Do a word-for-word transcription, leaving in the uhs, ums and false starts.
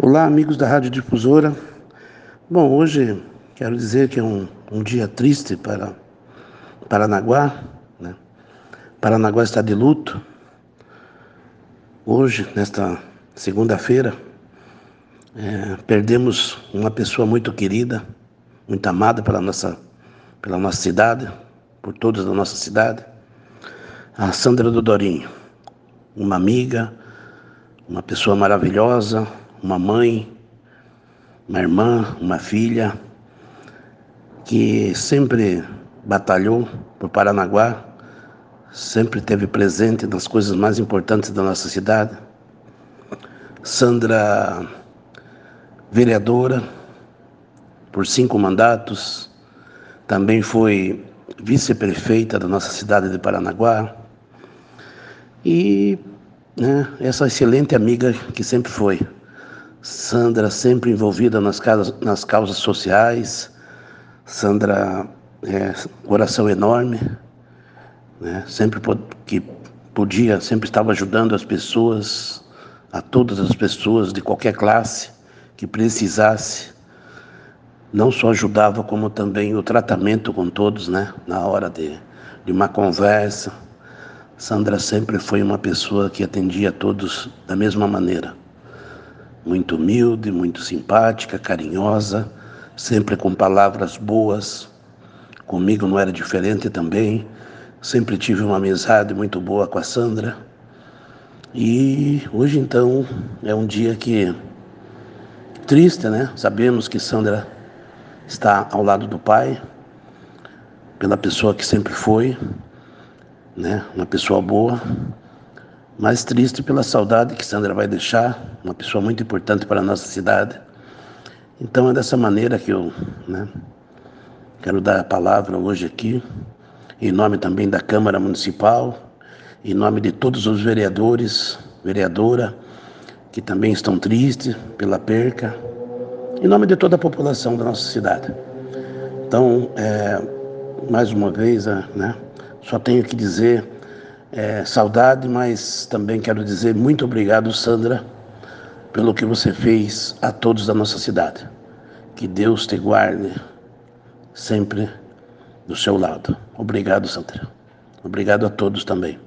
Olá, amigos da Rádio Difusora. Bom, hoje quero dizer que é um, um dia triste para Paranaguá, né? Paranaguá está de luto. Hoje, nesta segunda-feira, é, perdemos uma pessoa muito querida, muito amada pela nossa, pela nossa cidade, por todos da nossa cidade, a Sandra Dodorinho, uma amiga, uma pessoa maravilhosa, uma mãe, uma irmã, uma filha, que sempre batalhou por Paranaguá, sempre esteve presente nas coisas mais importantes da nossa cidade. Sandra, vereadora por cinco mandatos, também foi vice-prefeita da nossa cidade de Paranaguá e né, essa excelente amiga que sempre foi. Sandra sempre envolvida nas causas, nas causas sociais. Sandra, é, coração enorme, né? Sempre que podia, sempre estava ajudando as pessoas, a todas as pessoas de qualquer classe que precisasse. Não só ajudava, como também o tratamento com todos, né? Na hora de, de uma conversa. Sandra sempre foi uma pessoa que atendia a todos da mesma maneira. Muito humilde, muito simpática, carinhosa, sempre com palavras boas. Comigo não era diferente também. Sempre tive uma amizade muito boa com a Sandra. E hoje, então, é um dia que triste, né? Sabemos que Sandra está ao lado do pai, pela pessoa que sempre foi, né? Uma pessoa boa, mas triste pela saudade que Sandra vai deixar, uma pessoa muito importante para a nossa cidade. Então é dessa maneira que eu, né, quero dar a palavra hoje aqui, em nome também da Câmara Municipal, em nome de todos os vereadores, vereadora, que também estão tristes pela perca, em nome de toda a população da nossa cidade. Então, é, mais uma vez, né, só tenho que dizer é, saudade, mas também quero dizer muito obrigado, Sandra, pelo que você fez a todos da nossa cidade. Que Deus te guarde sempre do seu lado. Obrigado, Sandra. Obrigado a todos também.